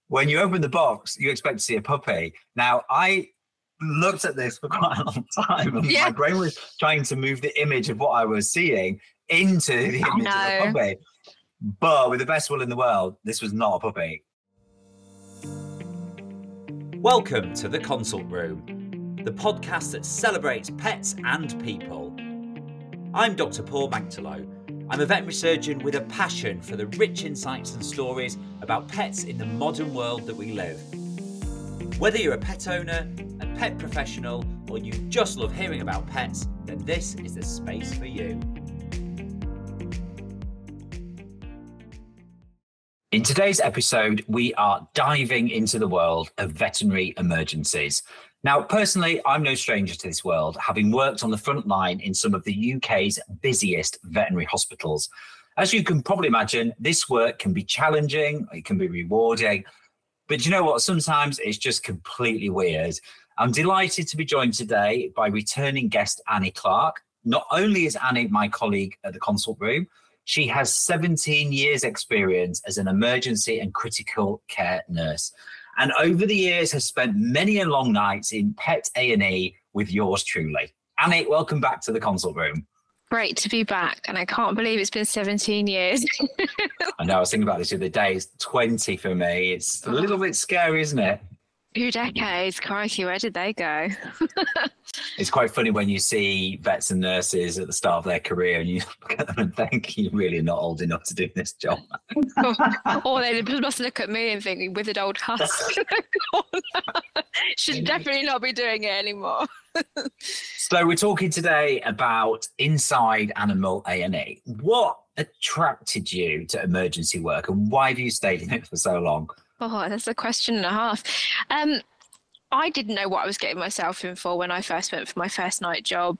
when you open the box, you expect to see a puppy. Now, I looked at this for quite a long time, and my brain was trying to move the image of what I was seeing into the image of a puppy. But with the best will in the world, this was not a puppy. Welcome to The Consult Room, the podcast that celebrates pets and people. I'm Dr. Paul Magtalo. I'm a veterinary surgeon with a passion for the rich insights and stories about pets in the modern world that we live. Whether you're a pet owner, a pet professional, or you just love hearing about pets, then this is the space for you. In today's episode, we are diving into the world of veterinary emergencies. Now, personally, I'm no stranger to this world, having worked on the front line in some of the UK's busiest veterinary hospitals. As you can probably imagine, this work can be challenging, it can be rewarding, but you know what? Sometimes it's just completely weird. I'm delighted to be joined today by returning guest Annie Clark. Not only is Annie my colleague at the Consult Room, she has 17 years experience as an emergency and critical care nurse. And over the years has spent many a long nights in pet A&E with yours truly. Annie, welcome back to the Consult Room. Great to be back. And I can't believe it's been 17 years. I know, I was thinking about this the other day. It's 20 for me. It's a little bit scary, isn't it? 2 decades, crikey, where did they go? It's quite funny when you see vets and nurses at the start of their career and you look at them and think, you're really not old enough to do this job. Or they must look at me and think, withered old husk. Should definitely not be doing it anymore. So we're talking today about inside animal A&E. What attracted you to emergency work and why have you stayed in it for so long? Oh, that's a question and a half. I didn't know what I was getting myself in for when I first went for my first night job.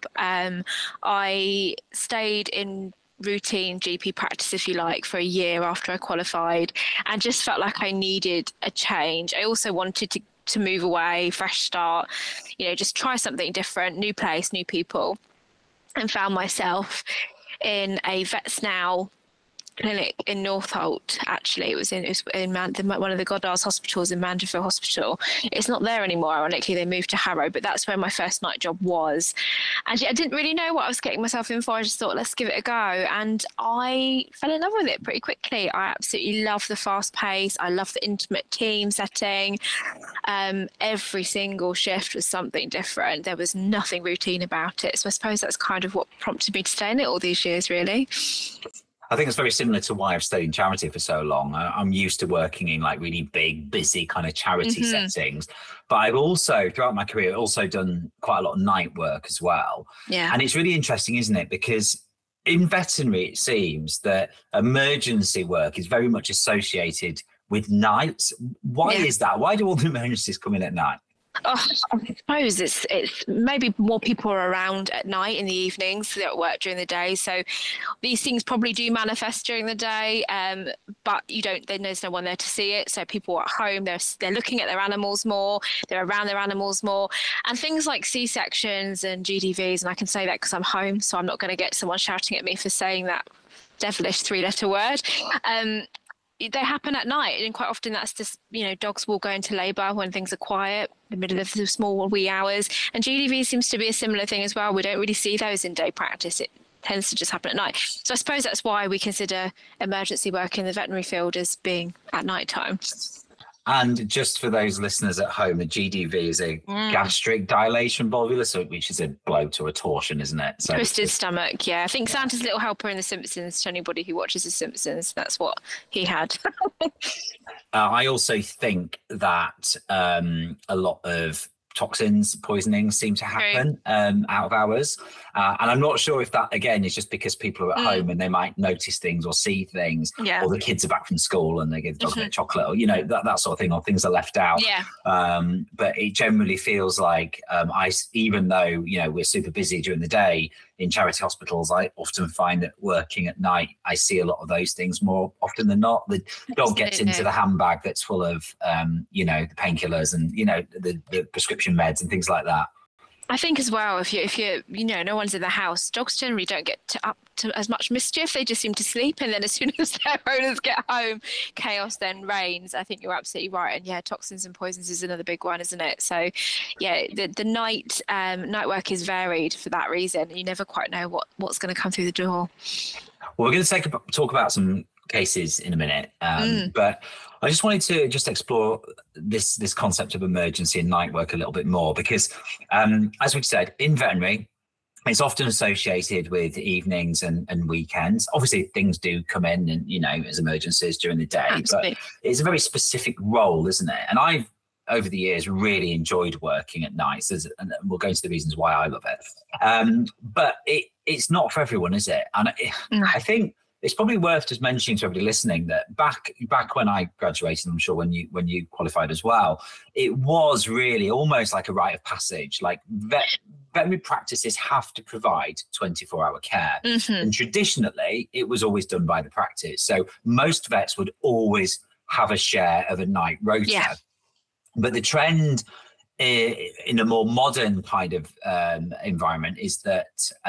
I stayed in routine GP practice, if you like, for a year after I qualified and just felt like I needed a change. I also wanted to move away, fresh start, just try something different, new place, new people, and found myself in a Vets Now clinic in Northolt. Actually, it was in one of the Goddard's hospitals in Mandeville Hospital. It's not there anymore, ironically. They moved to Harrow, but that's where my first night job was. And I didn't really know what I was getting myself in for. I just thought, let's give it a go. And I fell in love with it pretty quickly. I absolutely love the fast pace. I love the intimate team setting. Every single shift was something different. There was nothing routine about it. So I suppose that's kind of what prompted me to stay in it all these years, really. I think it's very similar to why I've stayed in charity for so long. I'm used to working in like really big, busy kind of charity settings. But I've also, throughout my career, also done quite a lot of night work as well. Yeah. And it's really interesting, isn't it? Because in veterinary, it seems that emergency work is very much associated with nights. Why is that? Why do all the emergencies come in at night? Oh, I suppose it's maybe more people are around at night in the evenings. They're at work during the day, so these things probably do manifest during the day. But there's no one there to see it. So people are at home. They're looking at their animals more. They're around their animals more, and things like C-sections and GDVs. And I can say that because I'm home, so I'm not going to get someone shouting at me for saying that devilish 3-letter word. They happen at night, and quite often that's just, dogs will go into labour when things are quiet, in the middle of the small wee hours. And GDV seems to be a similar thing as well. We don't really see those in day practice. It tends to just happen at night. So I suppose that's why we consider emergency work in the veterinary field as being at night time. And just for those listeners at home, a GDV is a gastric dilation volvulus, which is a bloat or a torsion, isn't it? So twisted stomach, yeah. I think Santa's little helper in The Simpsons, to anybody who watches The Simpsons, that's what he had. I also think that a lot of toxins, poisonings seem to happen out of hours. And I'm not sure if that, again, is just because people are at home and they might notice things or see things, or the kids are back from school and they give the dog a bit of chocolate, or, that sort of thing, or things are left out. Yeah. But it generally feels like even though, we're super busy during the day in charity hospitals, I often find that working at night, I see a lot of those things more often than not. The dog gets into the handbag that's full of, the painkillers and, the prescription meds and things like that. I think as well, if you're, no one's in the house, dogs generally don't get up to as much mischief. They just seem to sleep, and then as soon as their owners get home, chaos then reigns. I think you're absolutely right, and yeah, toxins and poisons is another big one, isn't it? So, yeah, the night work is varied for that reason. You never quite know what's going to come through the door. Well, we're going to talk about some cases in a minute, but I just wanted to explore this concept of emergency and night work a little bit more, because as we said, in veterinary, it's often associated with evenings and weekends. Obviously, things do come in and, as emergencies during the day, Absolutely. But it's a very specific role, isn't it? And I've, over the years, really enjoyed working at nights, and we'll go into the reasons why I love it. But it's not for everyone, is it? And I think it's probably worth just mentioning to everybody listening that back when I graduated, I'm sure when you qualified as well, it was really almost like a rite of passage. Like veterinary practices have to provide 24-hour care. Mm-hmm. And traditionally, it was always done by the practice. So most vets would always have a share of a night rota. Yeah. But the trend in a more modern kind of environment is that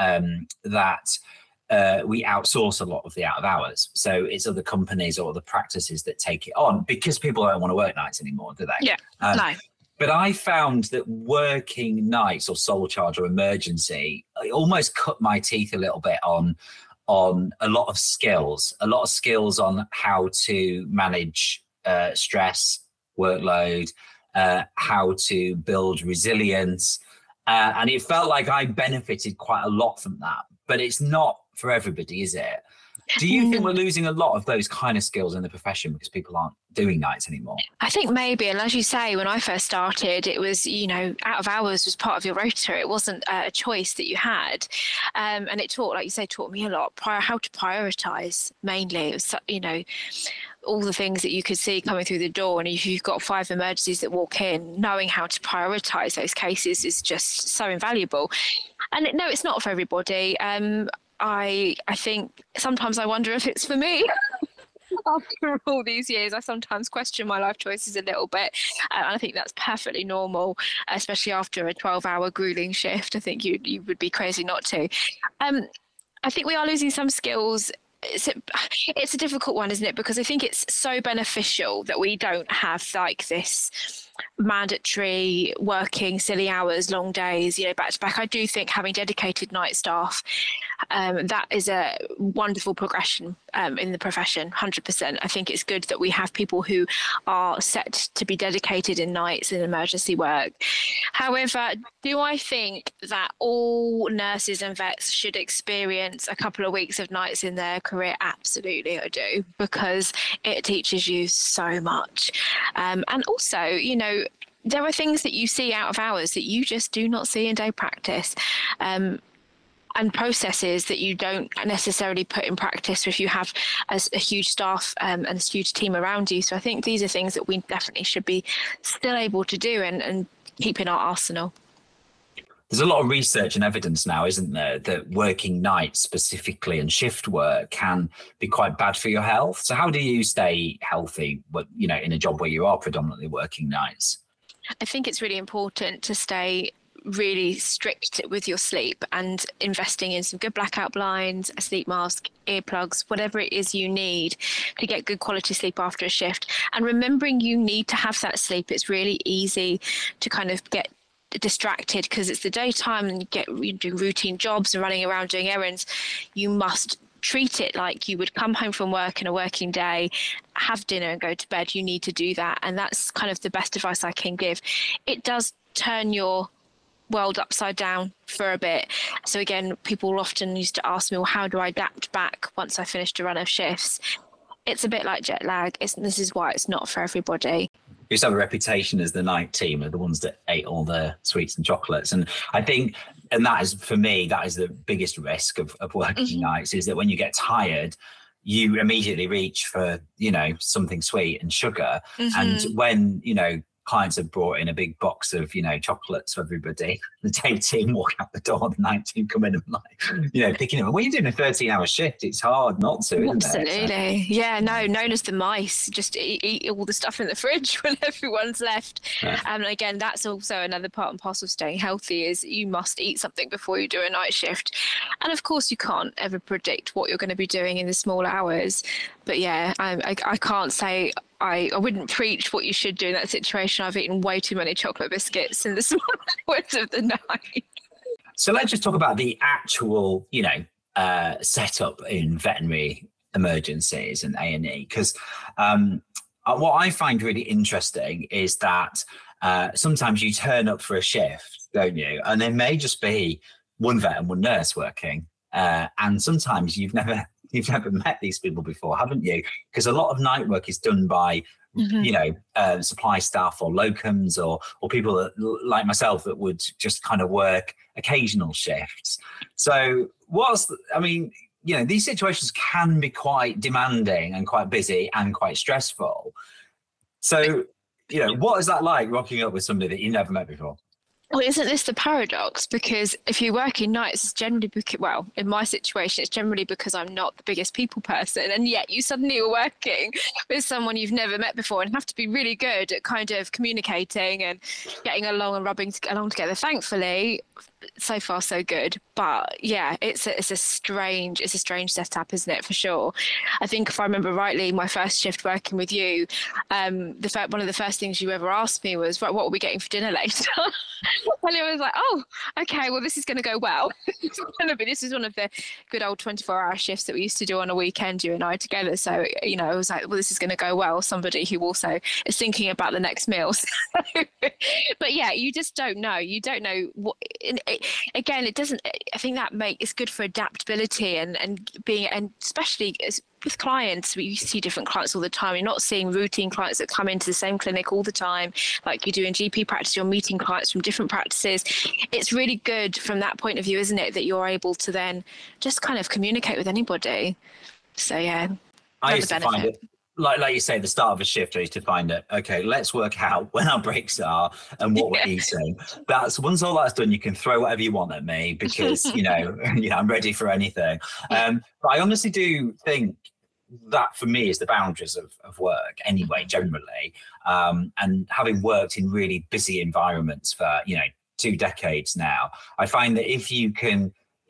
we outsource a lot of the out of hours. So it's other companies or other practices that take it on, because people don't want to work nights anymore, do they? Yeah, no. But I found that working nights or sole charge or emergency, it almost cut my teeth a little bit on a lot of skills on how to manage stress, workload, how to build resilience. And it felt like I benefited quite a lot from that. But it's not for everybody, is it? Do you think we're losing a lot of those kind of skills in the profession because people aren't doing nights anymore? I think maybe. And as you say, when I first started, it was, out of hours was part of your rota. It wasn't a choice that you had. And it taught me a lot, how to prioritise mainly. It was, all the things that you could see coming through the door. And if you've got 5 emergencies that walk in, knowing how to prioritise those cases is just so invaluable. And no, it's not for everybody. I think sometimes I wonder if it's for me. After all these years, I sometimes question my life choices a little bit. And I think that's perfectly normal, especially after a 12-hour grueling shift. I think you would be crazy not to. I think we are losing some skills. It's a difficult one, isn't it? Because I think it's so beneficial that we don't have like this mandatory working silly hours, long days, back to back. I do think having dedicated night staff, that is a wonderful progression in the profession, 100%. I think it's good that we have people who are set to be dedicated in nights and emergency work. However, do I think that all nurses and vets should experience a couple of weeks of nights in their career? Absolutely, I do, because it teaches you so much. And also, there are things that you see out of hours that you just do not see in day practice. And processes that you don't necessarily put in practice if you have a huge staff and a huge team around you. So I think these are things that we definitely should be still able to do and keep in our arsenal. There's a lot of research and evidence now, isn't there, that working nights specifically and shift work can be quite bad for your health. So how do you stay healthy, in a job where you are predominantly working nights? I think it's really important to stay really strict with your sleep and investing in some good blackout blinds, a sleep mask, earplugs, whatever it is you need to get good quality sleep after a shift. And remembering you need to have that sleep. It's really easy to kind of get distracted because it's the daytime and you do routine jobs and running around doing errands. You must treat it like you would come home from work in a working day, have dinner and go to bed. You need to do that. And that's kind of the best advice I can give. It does turn your world upside down for a bit. So again, people often used to ask me, well, how do I adapt back once I finished a run of shifts? It's a bit like jet lag. This is why it's not for everybody. You used to have a reputation as the night team, of the ones that ate all the sweets and chocolates. And I think, and that is, for me, that is the biggest risk of working nights, is that when you get tired, you immediately reach for, something sweet and sugar. And when, clients have brought in a big box of, chocolates for everybody. The day team walk out the door, the night team come in and picking them. When you're doing a 13-hour shift, it's hard not to, isn't Absolutely. it? Yeah, no, known as the mice, just eat all the stuff in the fridge when everyone's left. Yeah. And again, that's also another part and parcel of staying healthy is you must eat something before you do a night shift. And of course, you can't ever predict what you're going to be doing in the small hours. But yeah, I can't say I wouldn't preach what you should do in that situation. I've eaten way too many chocolate biscuits in the small hours of the night. So let's just talk about the actual, setup in veterinary emergencies and A&E, because what I find really interesting is that sometimes you turn up for a shift, don't you? And there may just be one vet and one nurse working, and sometimes you've never met these people before, haven't you? Because a lot of night work is done by, supply staff or locums or people that, like myself, that would just kind of work occasional shifts. So these situations can be quite demanding and quite busy and quite stressful. So, what is that like, rocking up with somebody that you never met before? Well, isn't this the paradox? Because if you work in nights, it's generally in my situation, it's generally because I'm not the biggest people person. And yet you suddenly are working with someone you've never met before and have to be really good at kind of communicating and getting along and rubbing along together. Thankfully, so far so good. But yeah, it's a strange setup, isn't it, for sure. I think if I remember rightly, my first shift working with you, one of the first things you ever asked me was, right, what are we getting for dinner later? And it was like, oh, okay, well, this is going to go well. This is one of the good old 24-hour shifts that we used to do on a weekend, you and I together. So, I was like, well, this is going to go well. Somebody who also is thinking about the next meal. But yeah, you just don't know. You don't know what. Again, it doesn't. I think it's good for adaptability and being, and especially with clients, we see different clients all the time. You're not seeing routine clients that come into the same clinic all the time, like you do in GP practice. You're meeting clients from different practices. It's really good from that point of view, isn't it, that you're able to then just kind of communicate with anybody. So yeah, I used to find it. Like you say, the start of a shift, I used to find it, okay, let's work out when our breaks are and what we're eating. Once all that's done, you can throw whatever you want at me because, I'm ready for anything. But I honestly do think that for me is the boundaries of work anyway, generally. And having worked in really busy environments for, 2 decades now, I find that if you can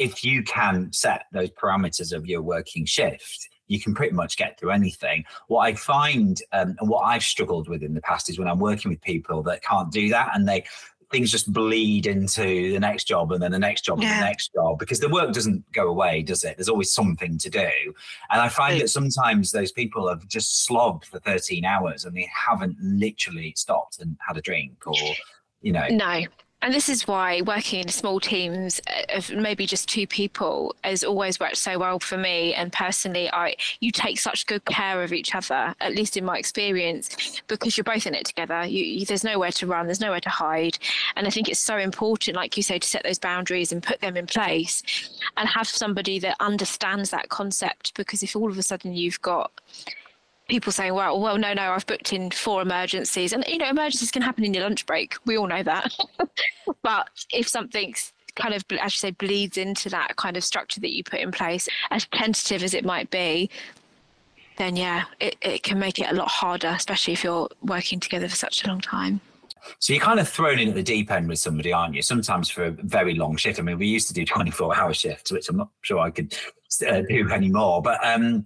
set those parameters of your working shift, you can pretty much get through anything. What I find and what I've struggled with in the past is when I'm working with people that can't do that and things just bleed into the next job and then the next job and the next job, because the work doesn't go away, does it? There's always something to do. And I find that sometimes those people have just slogged for 13 hours and they haven't literally stopped and had a drink or, No. And this is why working in small teams of maybe just 2 people has always worked so well for me. And personally, you take such good care of each other, at least in my experience, because you're both in it together. There's nowhere to run, there's nowhere to hide. And I think it's so important, like you say, to set those boundaries and put them in place and have somebody that understands that concept. Because if all of a sudden you've got people saying, well, no, I've booked in 4 emergencies. And, emergencies can happen in your lunch break. We all know that. But if something's kind of, as you say, bleeds into that kind of structure that you put in place, as tentative as it might be, then, yeah, it can make it a lot harder, especially if you're working together for such a long time. So you're kind of thrown in at the deep end with somebody, aren't you? Sometimes for a very long shift. I mean, we used to do 24-hour shifts, which I'm not sure I could do anymore. But,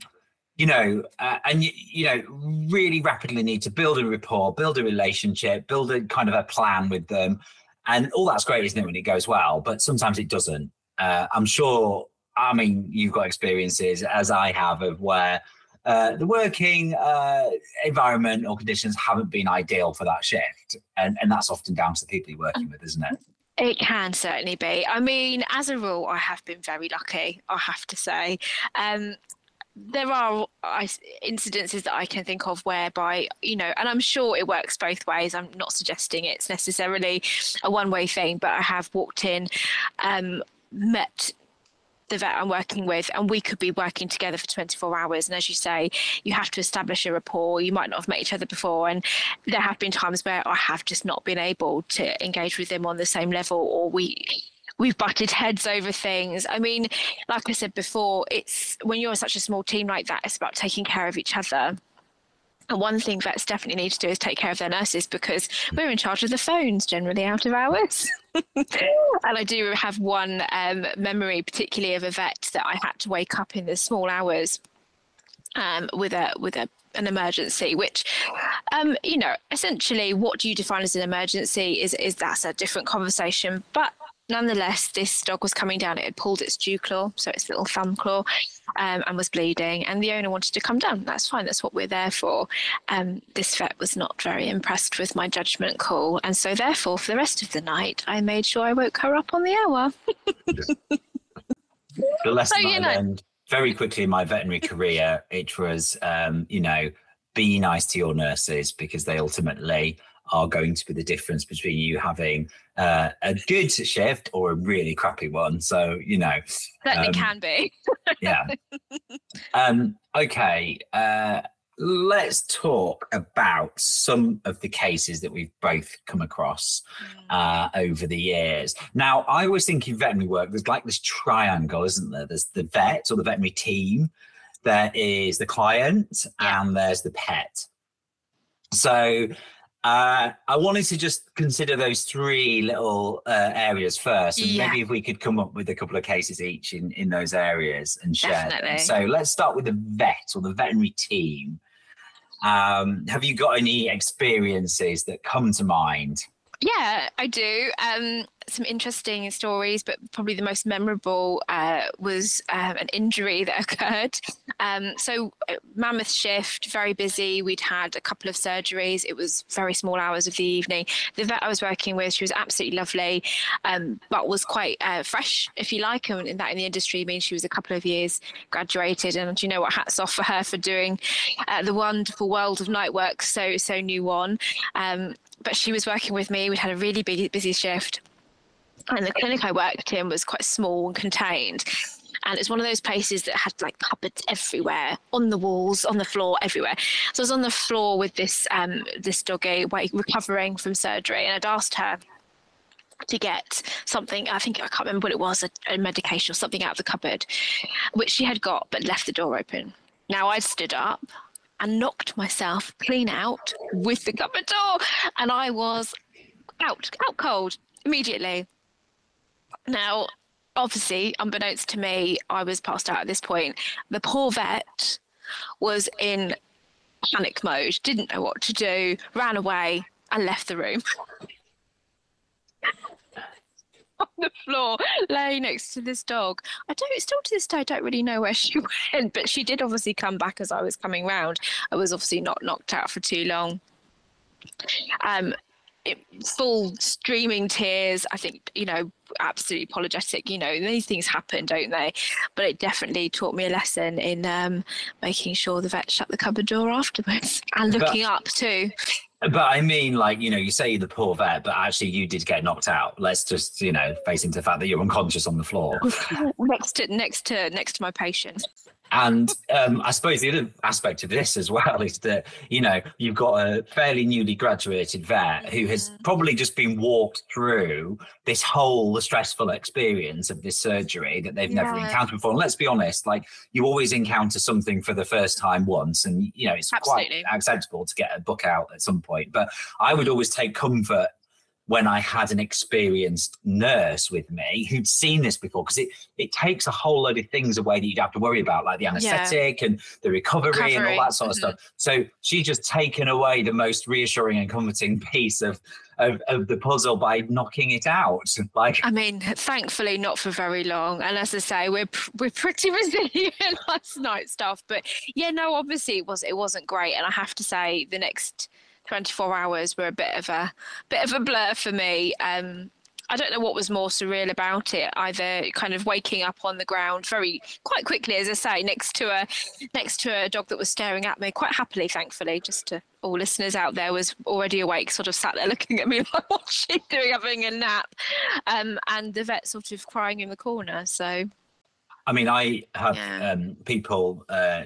really rapidly need to build a rapport, build a relationship, build a kind of a plan with them. And all that's great, isn't it, when it goes well? But sometimes it doesn't. I'm sure, you've got experiences, as I have, of where the working environment or conditions haven't been ideal for that shift. And that's often down to the people you're working with, isn't it? It can certainly be. As a rule, I have been very lucky, I have to say. There are incidences that I can think of whereby, and I'm sure it works both ways. I'm not suggesting it's necessarily a one-way thing, but I have walked in, met the vet I'm working with, and we could be working together for 24 hours. And as you say, you have to establish a rapport. You might not have met each other before. And there have been times where I have just not been able to engage with them on the same level, or we've butted heads over things. I mean, like I said before, it's when you're such a small team like that, it's about taking care of each other. And one thing vets definitely need to do is take care of their nurses, because we're in charge of the phones generally out of hours. And I do have one memory, particularly of a vet that I had to wake up in the small hours with an emergency, which, essentially, what do you define as an emergency is that's a different conversation. But nonetheless, this dog was coming down. It had pulled its dew claw, so its little thumb claw, and was bleeding. And the owner wanted to come down. That's fine. That's what we're there for. This vet was not very impressed with my judgment call. And so therefore, for the rest of the night, I made sure I woke her up on the hour. The lesson I learned very quickly in my veterinary career, it was, be nice to your nurses, because they ultimately are going to be the difference between you having a good shift or a really crappy one. So, certainly can be. Yeah. Okay. Let's talk about some of the cases that we've both come across over the years. Now, I always think in veterinary work, there's like this triangle, isn't there? There's the vet or the veterinary team, there is the client, and there's the pet. So I wanted to just consider those three little areas first, and maybe if we could come up with a couple of cases each in those areas and share them. So let's start with the vet or the veterinary team. Have you got any experiences that come to mind? Yeah, I do. Some interesting stories, but probably the most memorable was an injury that occurred. So mammoth shift, very busy. We'd had a couple of surgeries. It was very small hours of the evening. The vet I was working with, she was absolutely lovely, but was quite fresh, if you like. And that in the industry means she was a couple of years graduated. And you know what, hats off for her for doing the wonderful world of night work so new on. But she was working with me. We'd had a really busy shift. And the clinic I worked in was quite small and contained. And it's one of those places that had like cupboards everywhere, on the walls, on the floor, everywhere. So I was on the floor with this doggy recovering from surgery. And I'd asked her to get something, I can't remember what it was, a medication or something out of the cupboard, which she had got, but left the door open. Now I'd stood up and knocked myself clean out with the cupboard door. And I was out cold immediately. Now, obviously, unbeknownst to me, I was passed out at this point. The poor vet was in panic mode, didn't know what to do, ran away and left the room. On the floor, lay next to this dog. Still to this day, I don't really know where she went, but she did obviously come back as I was coming round. I was obviously not knocked out for too long. Full streaming tears, I think, absolutely apologetic. These things happen, don't they? But it definitely taught me a lesson in making sure the vet shut the cupboard door afterwards and looking up too. But I mean, you say the poor vet, but actually you did get knocked out. Let's just, face into the fact that you're unconscious on the floor. next to my patient. And I suppose the other aspect of this as well is that, you've got a fairly newly graduated vet who has probably just been walked through this whole stressful experience of this surgery that they've never encountered before. And let's be honest, you always encounter something for the first time once, and, it's Absolutely. quite acceptable to get a book out at some point. But I would always take comfort when I had an experienced nurse with me who'd seen this before, because it takes a whole load of things away that you'd have to worry about, like the anaesthetic and the recovery and all that sort of stuff. So she just taken away the most reassuring and comforting piece of the puzzle by knocking it out. Thankfully not for very long. And as I say, we're pretty resilient last night stuff. But obviously it wasn't great. And I have to say the next 24 hours were a bit of a blur for me. I don't know what was more surreal about it, either kind of waking up on the ground quite quickly, as I say, next to a dog that was staring at me quite happily, thankfully, just to all listeners out there, was already awake, sort of sat there looking at me like, what's she doing, having a nap? And the vet sort of crying in the corner. So I mean, I have Yeah. people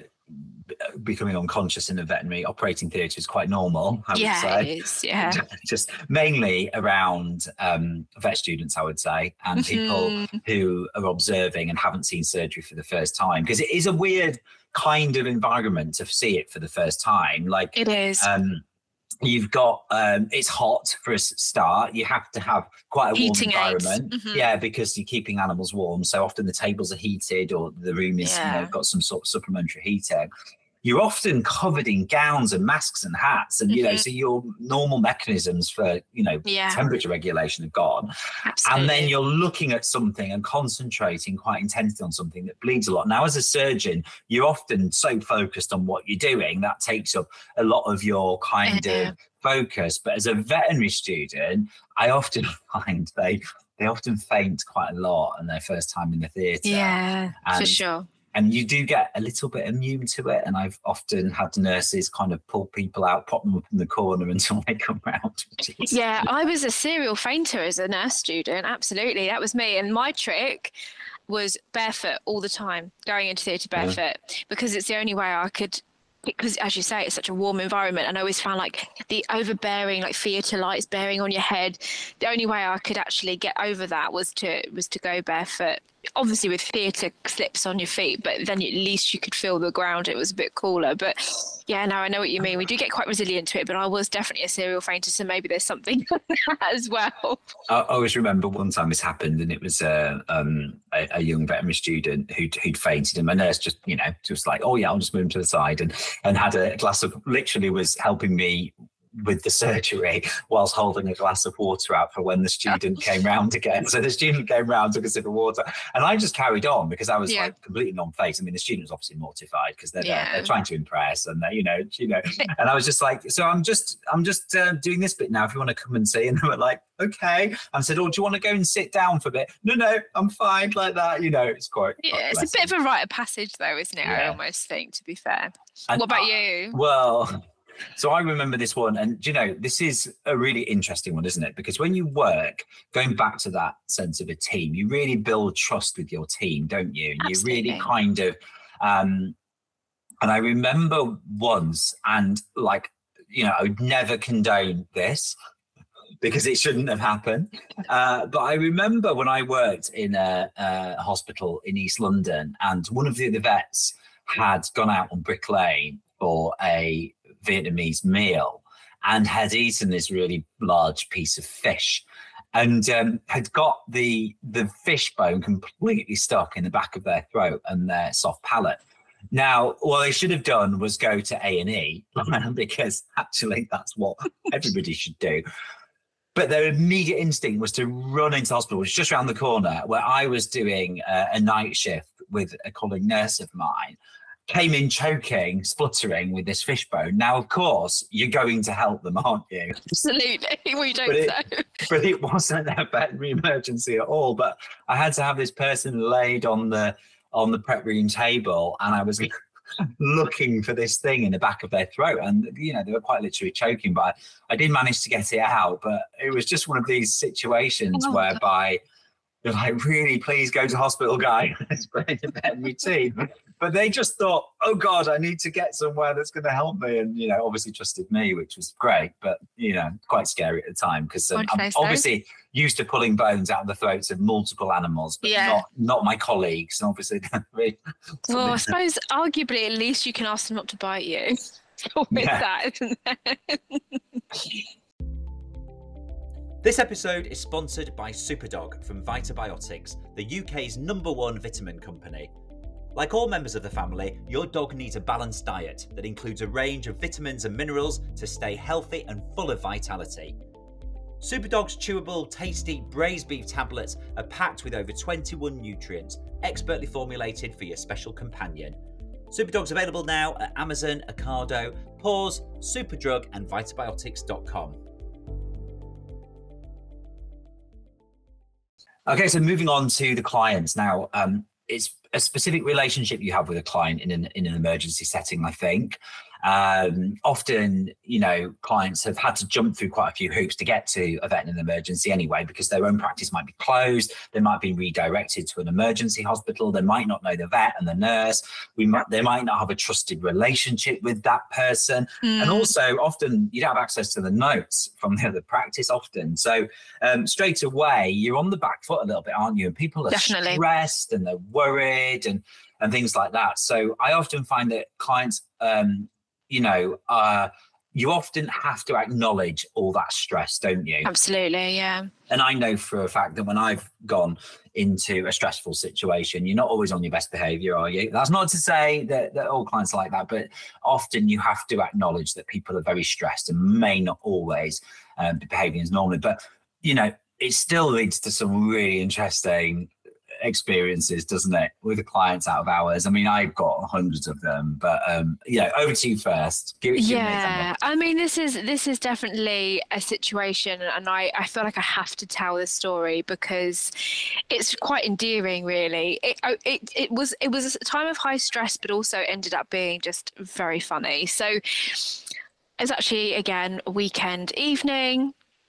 becoming unconscious in a veterinary operating theatre is quite normal, I would Yeah, say. it is. Yeah. Just mainly around vet students, I would say, and people Mhm. who are observing and haven't seen surgery for the first time, because it is a weird kind of environment to see it for the first time. Like, It is. you've got it's hot for a start. You have to have quite a warm Heating aids. environment, Mhm. yeah, because you're keeping animals warm. So often the tables are heated, or the room is Yeah. got some sort of supplementary heating. You're often covered in gowns and masks and hats, and so your normal mechanisms for Yeah. temperature regulation are gone. Absolutely. And then you're looking at something and concentrating quite intensely on something that bleeds a lot. Now, as a surgeon, you're often so focused on what you're doing that takes up a lot of your kind of focus. But as a veterinary student, I often find they often faint quite a lot on their first time in the theatre. Yeah, for sure. And you do get a little bit immune to it. And I've often had nurses kind of pull people out, pop them up in the corner until they come round. Yeah, I was a serial fainter as a nurse student. Absolutely. That was me. And my trick was barefoot all the time, going into theatre barefoot, because it's the only way I could, because as you say, it's such a warm environment. And I always found like the overbearing, like theatre lights bearing on your head. The only way I could actually get over that was to go barefoot. Obviously with theatre slips on your feet, but then at least you could feel the ground. It was a bit cooler. But yeah, no, I know what you mean. We do get quite resilient to it, but I was definitely a serial fainter, so maybe there's something as well. I always remember one time this happened, and it was a young veterinary student who'd fainted, and my nurse just like, oh yeah, I'll just move him to the side, and had a glass of, literally was helping me with the surgery whilst holding a glass of water out for when the student came round again. So the student came round, took a sip of water, and I just carried on because I was like completely non-phased. I mean, the student was obviously mortified because they're trying to impress, and and I was just like, so I'm just doing this bit now if you want to come and see. And they were like, okay. I said, oh, do you want to go and sit down for a bit? No, I'm fine, like that. It's quite it's a bit of a rite of passage though, isn't it? I almost think, to be fair. And what about you? Well, so I remember this one, and this is a really interesting one, isn't it? Because when you work, going back to that sense of a team, you really build trust with your team, don't you? And Absolutely. you really kind of, and I remember once, and like, I would never condone this because it shouldn't have happened. But I remember when I worked in a hospital in East London, and one of the other vets had gone out on Brick Lane for a Vietnamese meal and had eaten this really large piece of fish, and had got the fish bone completely stuck in the back of their throat and their soft palate. Now, what they should have done was go to A&E, because actually that's what everybody should do. But their immediate instinct was to run into hospital, which is just around the corner, where I was doing a night shift with a colleague nurse of mine. Came in choking, spluttering with this fishbone. Now, of course, you're going to help them, aren't you? Absolutely. We don't know. But it wasn't a veterinary emergency at all. But I had to have this person laid on the prep room table, and I was looking for this thing in the back of their throat, and they were quite literally choking. But I did manage to get it out. But it was just one of these situations whereby you're like, really, please go to hospital, guy. It's great veterinary team. But they just thought, oh God, I need to get somewhere that's going to help me, and obviously trusted me, which was great, but quite scary at the time, because I'm obviously used to pulling bones out of the throats of multiple animals, but not my colleagues, and obviously. Well, I suppose arguably at least you can ask them not to bite you. It's always that, isn't it? This episode is sponsored by Superdog from Vitabiotics, the UK's #1 vitamin company. Like all members of the family, your dog needs a balanced diet that includes a range of vitamins and minerals to stay healthy and full of vitality. Superdog's chewable, tasty braised beef tablets are packed with over 21 nutrients, expertly formulated for your special companion. Superdog's available now at Amazon, Ocado, Paws, Superdrug and Vitabiotics.com. Okay, so moving on to the clients now. It's a specific relationship you have with a client in an emergency setting, I think. Often, clients have had to jump through quite a few hoops to get to a vet in an emergency anyway, because their own practice might be closed. They might be redirected to an emergency hospital. They might not know the vet and the nurse. They might not have a trusted relationship with that person. And also often you don't have access to the notes from the other practice often. So straight away, you're on the back foot a little bit, aren't you? And people are stressed and they're worried and things like that. So I often find that clients, you often have to acknowledge all that stress, don't you? Absolutely, yeah. And I know for a fact that when I've gone into a stressful situation, you're not always on your best behavior, are you? That's not to say that all clients are like that, but often you have to acknowledge that people are very stressed and may not always be behaving as normally. But, it still leads to some really interesting experiences, doesn't it, with the clients out of hours? I mean, I've got hundreds of them, but over to you first. Give me an example. I mean, this is definitely a situation, and I feel like I have to tell this story because it's quite endearing, really. It was a time of high stress, but also ended up being just very funny. So it's actually, again, a weekend evening.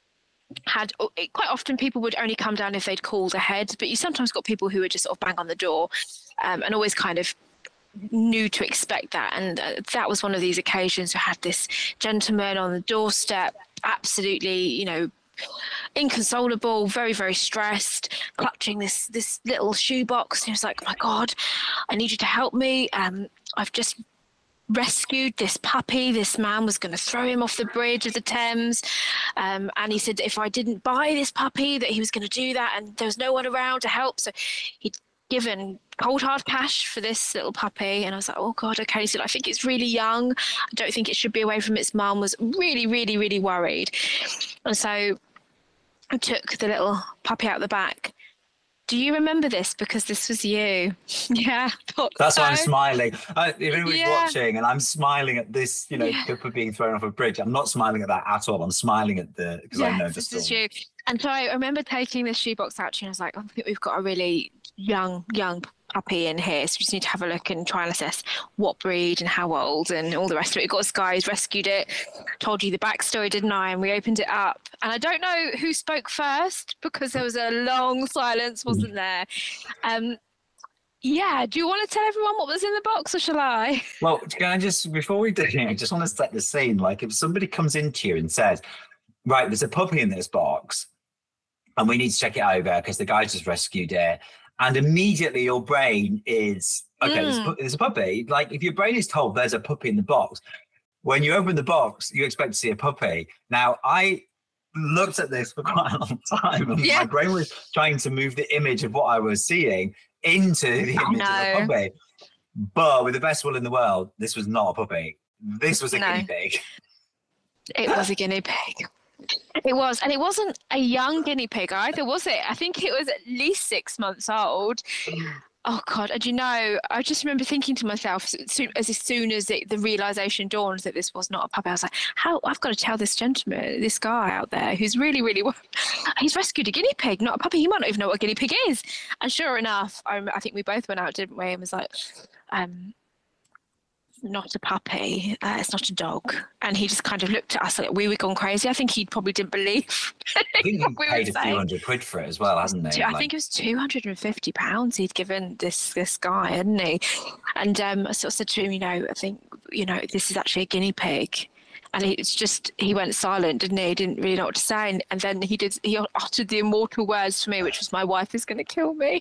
Quite often people would only come down if they'd called ahead, but you sometimes got people who would just sort of bang on the door, and always kind of knew to expect that. And that was one of these occasions. I had this gentleman on the doorstep, absolutely, inconsolable, very, very stressed, clutching this little shoebox. He was like, "Oh my God, I need you to help me. I've just rescued this puppy. This man was going to throw him off the bridge of the Thames, and he said that if I didn't buy this puppy, that he was going to do that, and there was no one around to help. So he'd given cold hard cash for this little puppy." And I was like, "Oh God, okay." He said, "I think it's really young. I don't think it should be away from its mum." Was really, really, really worried. And so I took the little puppy out the back. Do you remember this? Because this was you. Yeah. That's why I'm smiling. If anyone's watching and I'm smiling at this, puppy being thrown off a bridge, I'm not smiling at that at all. I'm smiling at because I know the story. This is you. And so I remember taking this shoebox out to you, and I was like, "I think we've got a really young puppy in here, so we just need to have a look and try and assess what breed and how old and all the rest of it." We got Skies, rescued it, told you the backstory, didn't I? And we opened it up, and I don't know who spoke first because there was a long silence, wasn't there? Do you want to tell everyone what was in the box, or shall I? Well, can I just, before we do it, I just want to set the scene. Like, if somebody comes into you and says, "Right, there's a puppy in this box and we need to check it over because the guy just rescued it," and immediately your brain is, okay, there's a puppy. Like, if your brain is told there's a puppy in the box, when you open the box, you expect to see a puppy. Now, I looked at this for quite a long time, and my brain was trying to move the image of what I was seeing into the image of the puppy. But with the best will in the world, this was not a puppy. This was a guinea pig. It was a guinea pig. It was, and it wasn't a young guinea pig either, was it? I think it was at least 6 months old. Oh God! And I just remember thinking to myself, as soon as the realization dawned that this was not a puppy, I was like, "How? I've got to tell this gentleman, this guy out there who's really, really, he's rescued a guinea pig, not a puppy. He might not even know what a guinea pig is." And sure enough, I think we both went out, didn't we? And was like, "Not a puppy, it's not a dog." And he just kind of looked at us like we were gone crazy. I think he probably didn't believe. I think he paid a few £100 for it as well, hasn't he? I think it was £250 he'd given this guy, hadn't he? And I sort of said to him, "I think this is actually a guinea pig." And he went silent, didn't he? He didn't really know what to say. And then he uttered the immortal words to me, which was, "My wife is going to kill me."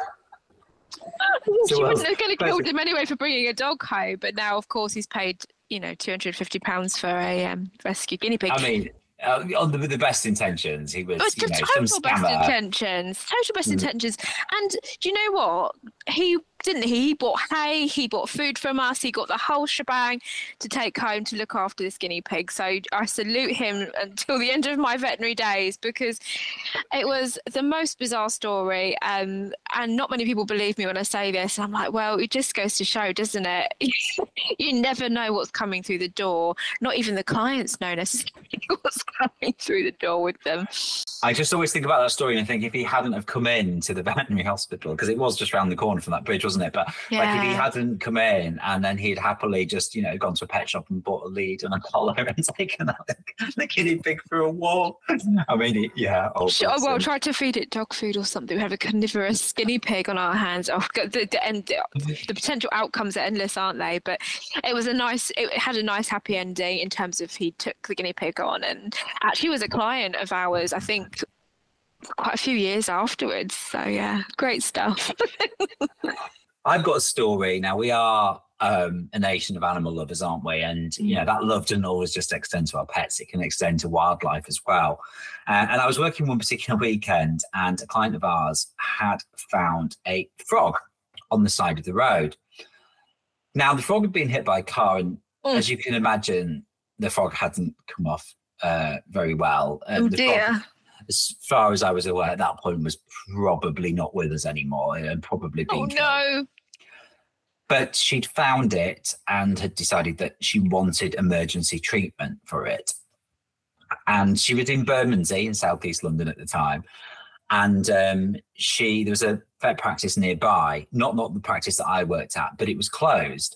She wouldn't have going to kill him anyway for bringing a dog home, but now, of course, he's paid £250 for a rescue guinea pig. I mean, with the best intentions, he was. It was total best intentions. And do you know what? He bought hay, he bought food from us, he got the whole shebang to take home to look after this guinea pig. So I salute him until the end of my veterinary days, because it was the most bizarre story. And not many people believe me when I say this. I'm like, well, it just goes to show, doesn't it? You never know what's coming through the door. Not even the clients know necessarily what's coming through the door with them. I just always think about that story and think, if he hadn't have come in to the veterinary hospital, because it was just around the corner gone from that bridge, wasn't it? But like if he hadn't come in and then he'd happily just, you know, gone to a pet shop and bought a lead and a collar and taken out the guinea pig for a walk. I mean, Tried to feed it dog food or something. We have a carnivorous guinea pig on our hands. The potential outcomes are endless, aren't they? But it had a nice happy ending in terms of he took the guinea pig on, and actually was a client of ours, I think, quite a few years afterwards. So yeah, great stuff. I've got a story. Now, we are a nation of animal lovers, aren't we? And you know, that love doesn't always just extend to our pets, it can extend to wildlife as well. And I was working one particular weekend, and a client of ours had found a frog on the side of the road. Now, the frog had been hit by a car, and as you can imagine, the frog hadn't come off very well. Dear. As far as I was aware at that point, was probably not with us anymore and probably been killed. No. But she'd found it and had decided that she wanted emergency treatment for it. And she was in Bermondsey in southeast London at the time. And there was a vet practice nearby, not the practice that I worked at, but it was closed.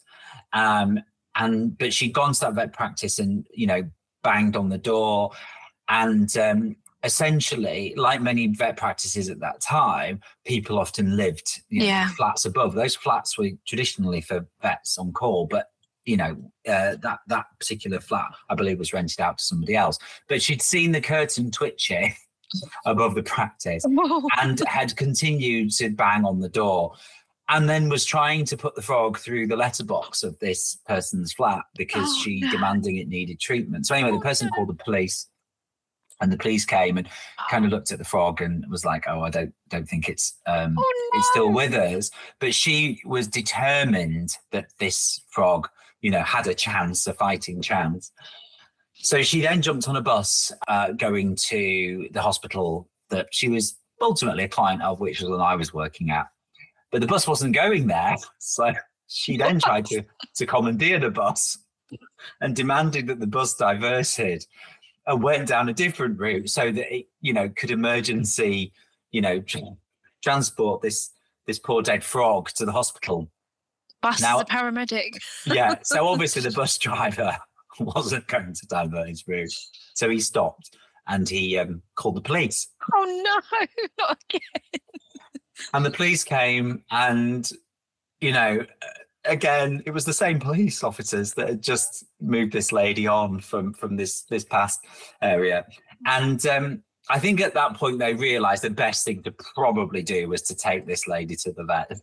But she'd gone to that vet practice and, you know, banged on the door. And essentially, like many vet practices at that time, people often lived flats above. Those flats were traditionally for vets on call, but you know, that particular flat, I believe, was rented out to somebody else. But she'd seen the curtain twitching above the practice and had continued to bang on the door, and then was trying to put the frog through the letterbox of this person's flat because she demanding it needed treatment. So anyway, the person called the police. And the police came and kind of looked at the frog and was like, "Oh, I don't think it's still with us." But she was determined that this frog, you know, had a fighting chance. So she then jumped on a bus going to the hospital that she was ultimately a client of, which was the one I was working at. But the bus wasn't going there, so she then tried to commandeer the bus and demanded that the bus diverted and went down a different route so that it, you know, could emergency, you know, transport this poor dead frog to the hospital. Bus is a paramedic. Yeah, so obviously the bus driver wasn't going to divert his route, so he stopped and he called the police. Oh no, not again! And the police came, and you know, again, it was the same police officers that had just moved this lady on from this past area. And I think at that point they realised the best thing to probably do was to take this lady to the vet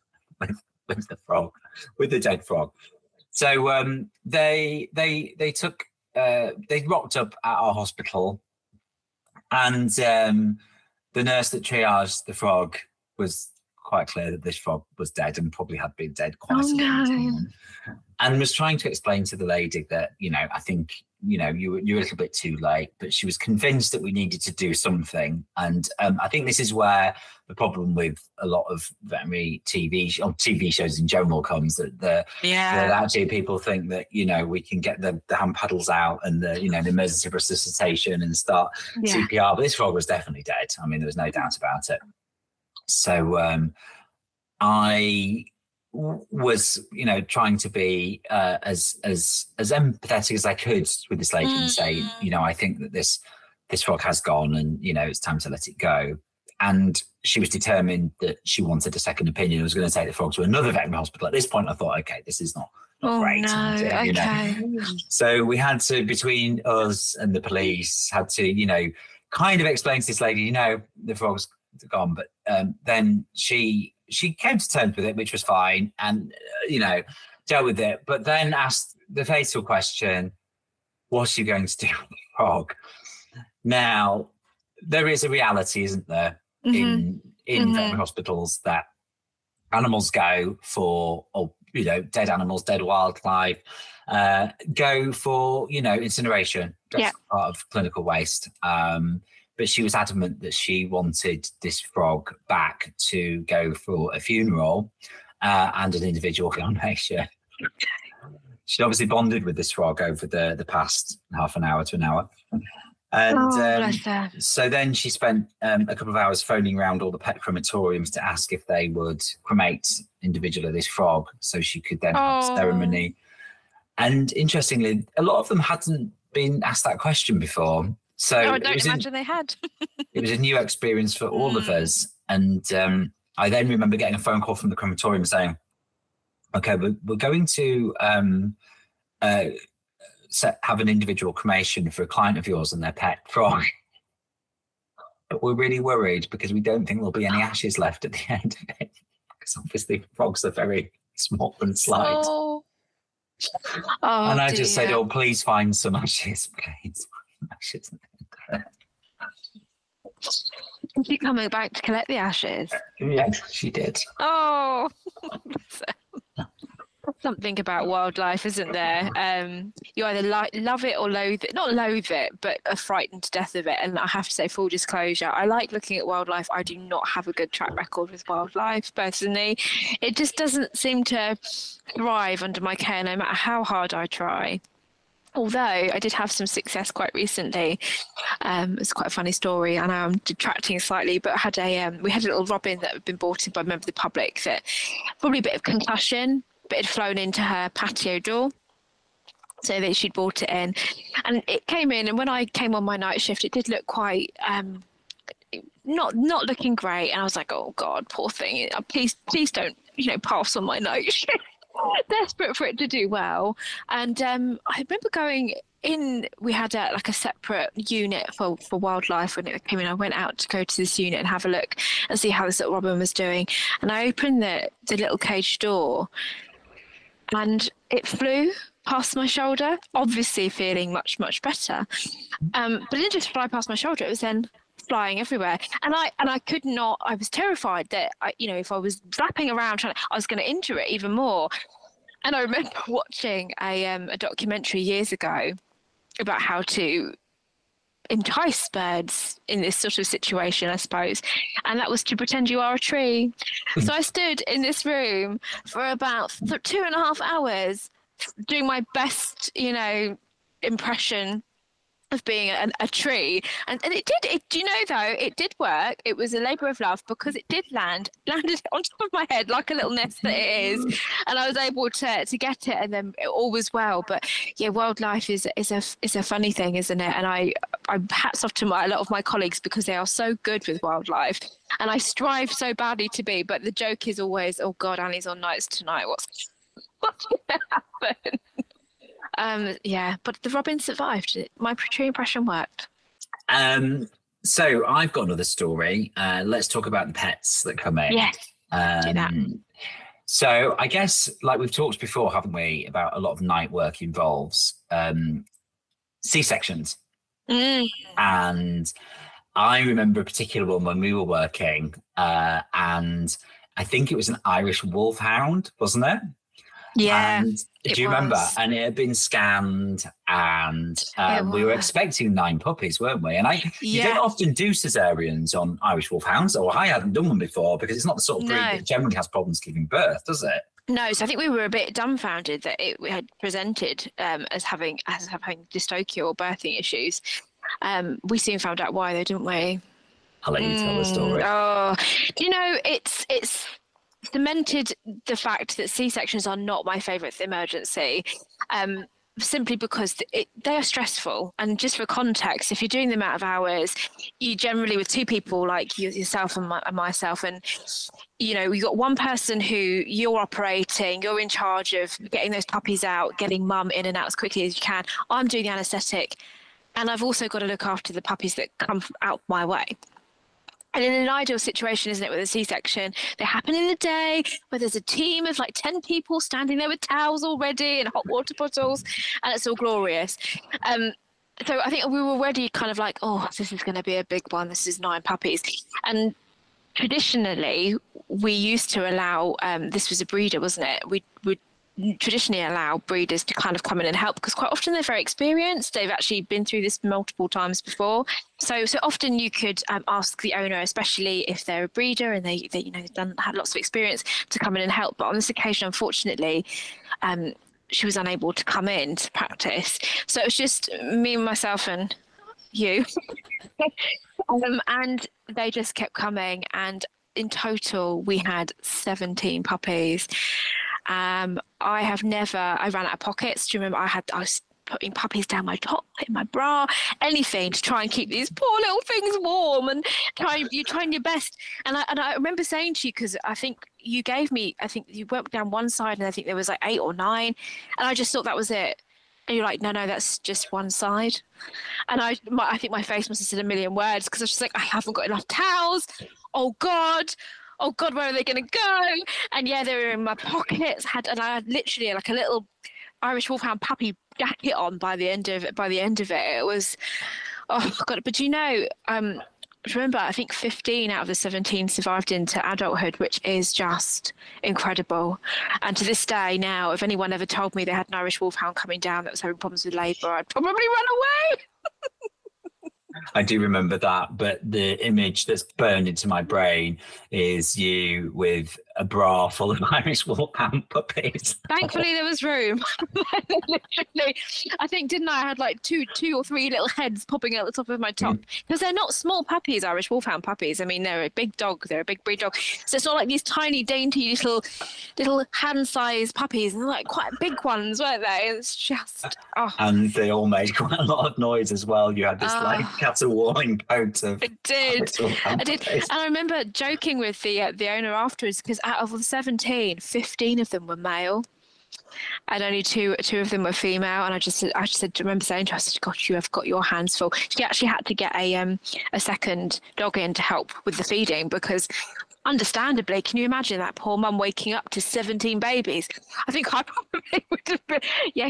with the dead frog. So they rocked up at our hospital, and the nurse that triaged the frog was quite clear that this frog was dead and probably had been dead quite a long time, and was trying to explain to the lady that, you know, I think, you know, you're a little bit too late, but she was convinced that we needed to do something. And I think this is where the problem with a lot of veterinary TV shows in general comes, that actually people think that, you know, we can get the hand paddles out and the, you know, the emergency resuscitation and start CPR, but this frog was definitely dead. I mean, there was no doubt about it. So I was, you know, trying to be as empathetic as I could with this lady and say, you know, I think that this frog has gone, and you know, it's time to let it go. And she was determined that she wanted a second opinion. I was going to take the frog to another veterinary hospital. At this point, I thought, okay, this is not great. No, you know? So we had to, between us and the police, had to, you know, kind of explain to this lady, you know, the frog's gone. But then she came to terms with it, which was fine, and you know, dealt with it. But then asked the fatal question: what's she going to do with the frog? Now, there is a reality, isn't there, in veterinary hospitals, that animals go for, or you know, dead animals, dead wildlife, go for, you know, incineration. That's part of clinical waste. But she was adamant that she wanted this frog back to go for a funeral and an individual cremation. She obviously bonded with this frog over the past half an hour to an hour. And bless her. so then she spent a couple of hours phoning around all the pet crematoriums to ask if they would cremate individually this frog so she could then have a ceremony. And interestingly, a lot of them hadn't been asked that question before. So I don't imagine they had. It was a new experience for all of us. And I then remember getting a phone call from the crematorium saying, okay, we're going to have an individual cremation for a client of yours and their pet frog. But we're really worried because we don't think there'll be any ashes left at the end of it. Because obviously frogs are very small and slight. And I just said, please find some ashes, please. Ashes. Is she coming back to collect the ashes? Yes, she did. Oh, something about wildlife, isn't there? You either love it or loathe it. Not loathe it, but are frightened to death of it. And I have to say, full disclosure, I like looking at wildlife. I do not have a good track record with wildlife, personally. It just doesn't seem to thrive under my care, no matter how hard I try. Although I did have some success quite recently. It's quite a funny story, and I'm detracting slightly, but we had a little robin that had been brought in by a member of the public that probably a bit of concussion, but it had flown into her patio door. So that she'd brought it in, and it came in, and when I came on my night shift, it did look quite not looking great, and I was like, oh God, poor thing, please don't pass on my night shift. Desperate for it to do well. And I remember going in, we had a separate unit for wildlife. When it came in, I went out to go to this unit and have a look and see how this little robin was doing. And I opened the little cage door and it flew past my shoulder, obviously feeling much, much better. But it didn't just fly past my shoulder, it was then flying everywhere, and I could not. I was terrified that if I was flapping around I was going to injure it even more. And I remember watching a documentary years ago about how to entice birds in this sort of situation, I suppose, and that was to pretend you are a tree. So I stood in this room for about 2.5 hours doing my best, impression of being a tree, and it did. It did work. It was a labour of love because it did landed on top of my head like a little nest that it is, and I was able to get it, and then all was well. But yeah, wildlife is a funny thing, isn't it? And I hats off to a lot of my colleagues because they are so good with wildlife, and I strive so badly to be. But the joke is always, oh God, Annie's on nights tonight. What's going to happen? But the robin survived. My tree impression worked. So I've got another story. Let's talk about the pets that come in. Yes, do that. So I guess, like we've talked before, haven't we, about a lot of night work involves C-sections. And I remember a particular one when we were working, and I think it was an Irish wolfhound, wasn't it? Yeah. And do you remember? And it had been scanned, and we were expecting 9 puppies, weren't we? And you don't often do cesareans on Irish wolfhounds, or I hadn't done one before because it's not the sort of breed that generally has problems giving birth, does it? No, so I think we were a bit dumbfounded that it had presented as having dystocia or birthing issues. We soon found out why, though, didn't we? I'll let you tell the story. Oh, it's cemented the fact that C-sections are not my favourite emergency, simply because they are stressful. And just for context, if you're doing them out of hours, you generally, with 2 people like yourself and myself, and you've got one person who you're operating, you're in charge of getting those puppies out, getting mum in and out as quickly as you can. I'm doing the anaesthetic, and I've also got to look after the puppies that come out my way. And in an ideal situation, isn't it, with a C-section, they happen in the day where there's a team of like 10 people standing there with towels already and hot water bottles, and it's all glorious. So I think we were already kind of like, oh, this is going to be a big one. This is 9 puppies. And traditionally, we used to allow, this was a breeder, wasn't it? We would traditionally allow breeders to kind of come in and help because quite often they're very experienced. They've actually been through this multiple times before. So often you could ask the owner, especially if they're a breeder and they've had lots of experience, to come in and help. But on this occasion, unfortunately, she was unable to come in to practice. So it was just me and myself and you. And they just kept coming, and in total we had 17 puppies. I ran out of pockets. Do you remember I was putting puppies down my top, in my bra, anything to try and keep these poor little things warm, and you're trying your best. And I remember saying to you, because I think you went down one side and I think there was like 8 or 9, and I just thought that was it. And you're like, no, that's just one side. And I think my face must have said a million words, because I was just like, I haven't got enough towels. Oh God, where are they going to go? And yeah, they were in my pockets. And I had literally like a little Irish Wolfhound puppy jacket on by the end of it. It was, oh God. But remember, I think 15 out of the 17 survived into adulthood, which is just incredible. And to this day now, if anyone ever told me they had an Irish Wolfhound coming down that was having problems with labour, I'd probably run away. I do remember that, but the image that's burned into my brain is you with a bra full of Irish Wolfhound puppies. Thankfully, there was room. Literally, I think, didn't I had like two or three little heads popping out the top of my top, because they're not small puppies, Irish Wolfhound puppies. I mean, they're a big dog. They're a big breed dog. So it's not like these tiny, dainty little hand-sized puppies. And they're like quite big ones, weren't they? It's just, oh. And they all made quite a lot of noise as well. You had this like caterwauling coat of. I did. And I remember joking with the owner afterwards, because out of the 17, 15 of them were male, and only two of them were female. And I just remember saying to her, I said, "God, you have got your hands full." She actually had to get a second dog in to help with the feeding, because understandably, can you imagine that poor mum waking up to 17 babies? I think I probably would have been,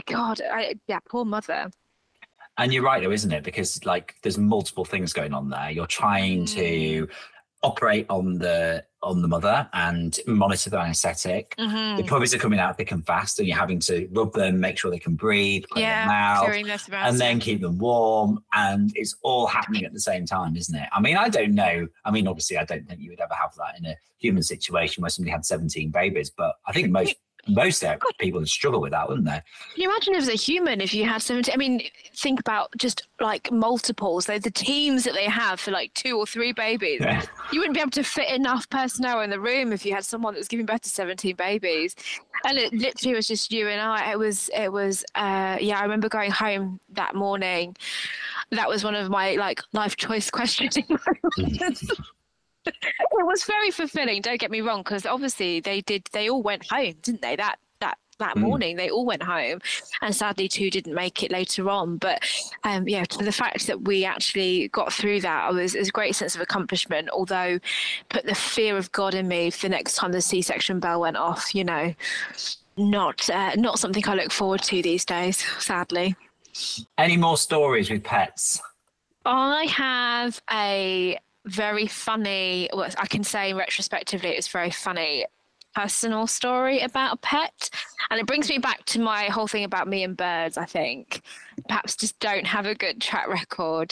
poor mother. And you're right though, isn't it? Because like there's multiple things going on there. You're trying to operate on the mother and monitor the anesthetic. The puppies are coming out thick and fast, and you're having to rub them, make sure they can breathe, clean their mouth, and then keep them warm. And it's all happening at the same time, isn't it? I mean, I don't know. I mean, obviously, I don't think you would ever have that in a human situation where somebody had 17 babies, but I think most people would struggle with that, wouldn't they? Can you imagine as a human if you had 17? I mean, think about just like multiples, the teams that they have for like 2 or 3 babies. Yeah. You wouldn't be able to fit enough personnel in the room if you had someone that was giving birth to 17 babies. And it literally was just you and I. It was I remember going home that morning. That was one of my like life choice questions. It was very fulfilling, don't get me wrong, because obviously they all went home, didn't they? That morning they all went home, and sadly 2 didn't make it later on. But to the fact that we actually got through that, it was a great sense of accomplishment, although put the fear of God in me for the next time the C-section bell went off. Not something I look forward to these days, sadly. Any more stories with pets? I have a very funny, well, I can say retrospectively it's very funny personal story about a pet, and it brings me back to my whole thing about me and birds. I think perhaps just don't have a good track record.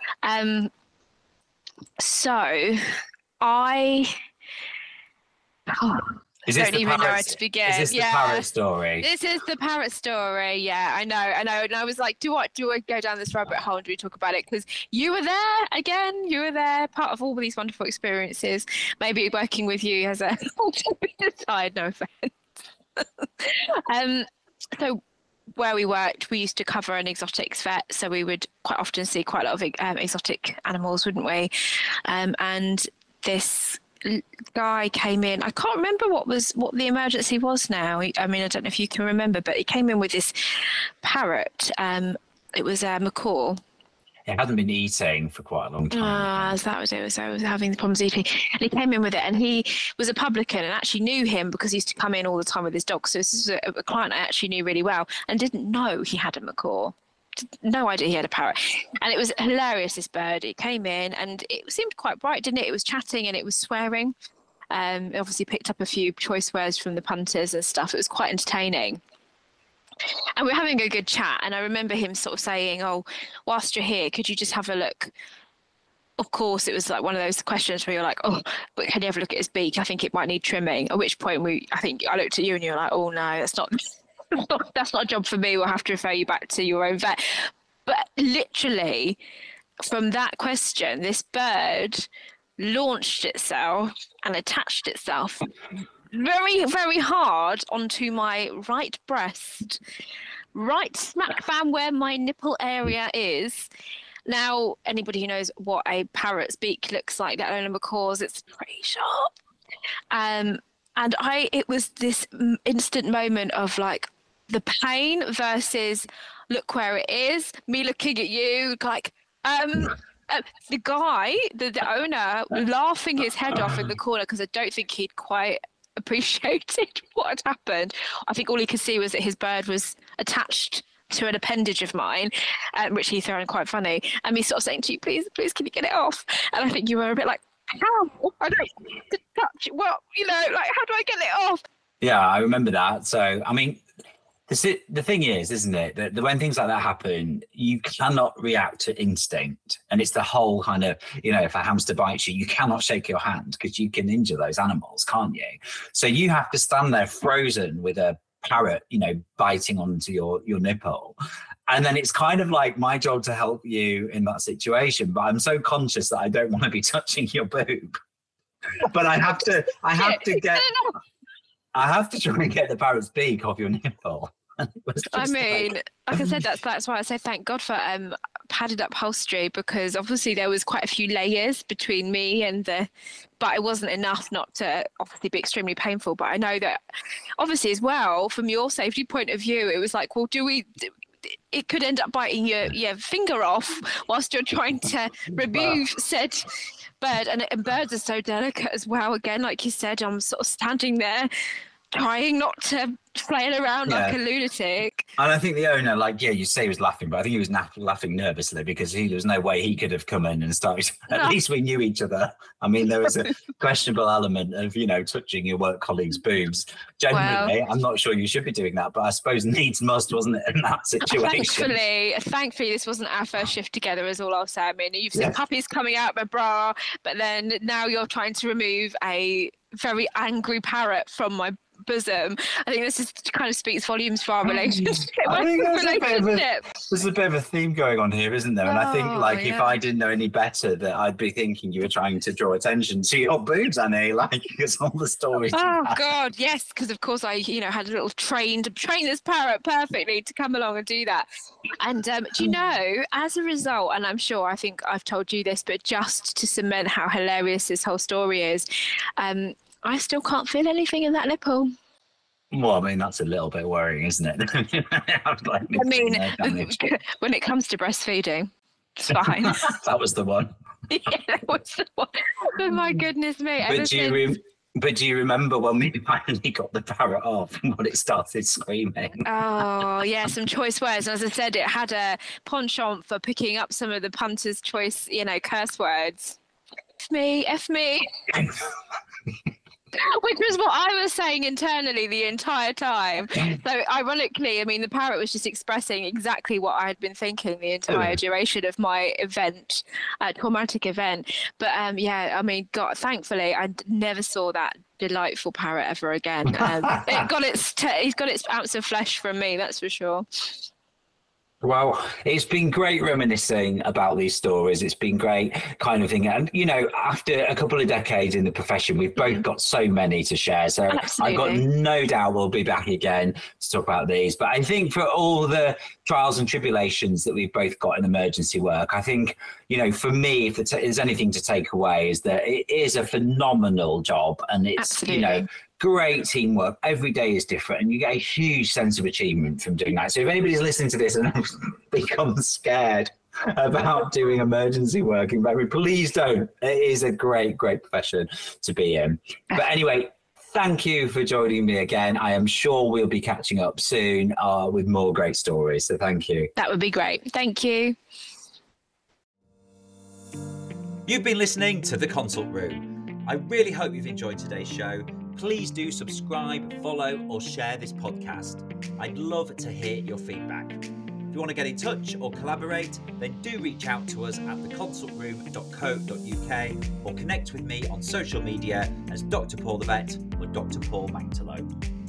I don't even know how to begin. Is this the parrot story? This is the parrot story. Yeah, I know. And I was like, do I go down this rabbit hole and do we talk about it? Because you were there again. You were there, part of all these wonderful experiences. Maybe working with you as a side, no offense. So where we worked, we used to cover an exotics vet, so we would quite often see quite a lot of exotic animals, wouldn't we? And this guy came in. I can't remember what the emergency was now. I mean, I don't know if you can remember, but he came in with this parrot. It was a macaw. It hadn't been eating for quite a long time. So that was it. So I was having the problems eating. And he came in with it, and he was a publican and actually knew him because he used to come in all the time with his dog. So this is a client I actually knew really well and didn't know he had a macaw. No idea he had a parrot. And it was hilarious, this bird. It came in and it seemed quite bright, didn't it? It was chatting and it was swearing. It obviously picked up a few choice words from the punters and stuff. It was quite entertaining. And we were having a good chat, and I remember him sort of saying, "Oh, whilst you're here, could you just have a look?" Of course, it was like one of those questions where you're like, "Oh, but can you have a look at his beak? I think it might need trimming." At which point I think I looked at you and you were like, "Oh no, that's not a job for me. We'll have to refer you back to your own vet." But literally from that question, this bird launched itself and attached itself very, very hard onto my right breast, right smack bam where my nipple area is. Now, anybody who knows what a parrot's beak looks like, let alone a macaw's, it's pretty sharp. And it was this instant moment of like the pain versus look where it is, me looking at you like, the guy, the owner, laughing his head off in the corner because I don't think he'd quite appreciated what had happened. I think all he could see was that his bird was attached to an appendage of mine, which he found quite funny. And me sort of saying to you, please, can you get it off? And I think you were a bit like, how? I don't need to touch it. Well, like, how do I get it off? Yeah, I remember that. So, I mean, the thing is, isn't it, that when things like that happen, you cannot react to instinct. And it's the whole kind of, if a hamster bites you, you cannot shake your hand because you can injure those animals, can't you? So you have to stand there frozen with a parrot, biting onto your nipple. And then it's kind of like my job to help you in that situation. But I'm so conscious that I don't want to be touching your boob. But I have to try and get the parrot's beak off your nipple. I mean, like I said, that's why I say thank God for padded upholstery, because obviously there was quite a few layers between me and but it wasn't enough not to obviously be extremely painful. But I know that obviously as well, from your safety point of view, it was like, well, it could end up biting your finger off whilst you're trying to remove said bird. And birds are so delicate as well. Again, like you said, I'm sort of standing there trying not to flail around like a lunatic. And I think the owner, you say he was laughing, but I think he was laughing nervously because there was no way he could have come in and started. At least we knew each other. I mean, there was a questionable element of, touching your work colleagues' boobs. Generally, I'm not sure you should be doing that, but I suppose needs must, wasn't it, in that situation? Thankfully, this wasn't our first shift together, is all I'll say. I mean, you've seen puppies coming out of my bra, but then now you're trying to remove a very angry parrot from my bosom. I think this kind of speaks volumes for our relationship. I think there's a bit of a theme going on here, isn't there? And I think if I didn't know any better, that I'd be thinking you were trying to draw attention to your boobs, Annie, because all the stories. Oh God, yes, because of course I had a little train this parrot perfectly to come along and do that. And do you know, as a result, and I think I've told you this, but just to cement how hilarious this whole story is, I still can't feel anything in that nipple. Well, I mean, that's a little bit worrying, isn't it? When it comes to breastfeeding, it's fine. That was the one. Yeah, that was the one. Oh, my goodness me. But do you remember when we finally got the parrot off and when it started screaming? Oh, yeah, some choice words. As I said, it had a penchant for picking up some of the punter's choice, curse words. F me. Which was what I was saying internally the entire time. So ironically, I mean, the parrot was just expressing exactly what I had been thinking the entire duration of my event, traumatic event. But I mean, God, thankfully, I never saw that delightful parrot ever again. It got its ounce of flesh from me, that's for sure. Well, it's been great reminiscing about these stories. It's been great kind of thing. And, after a couple of decades in the profession, we've both got so many to share. So I've got no doubt we'll be back again to talk about these. But I think for all the trials and tribulations that we've both got in emergency work, I think, for me, if there's anything to take away, is that it is a phenomenal job. And it's, great teamwork. Every day is different, and you get a huge sense of achievement from doing that. So if anybody's listening to this and becomes scared about doing emergency work in veterinary, please don't. It is a great, great profession to be in. But anyway, thank you for joining me again. I am sure we'll be catching up soon with more great stories. So thank you. That would be great. Thank you. You've been listening to The Consult Room. I really hope you've enjoyed today's show. Please do subscribe, follow, or share this podcast. I'd love to hear your feedback. If you want to get in touch or collaborate, then do reach out to us at theconsultroom.co.uk or connect with me on social media as Dr. Paul the Vet or Dr. Paul Mangtalo.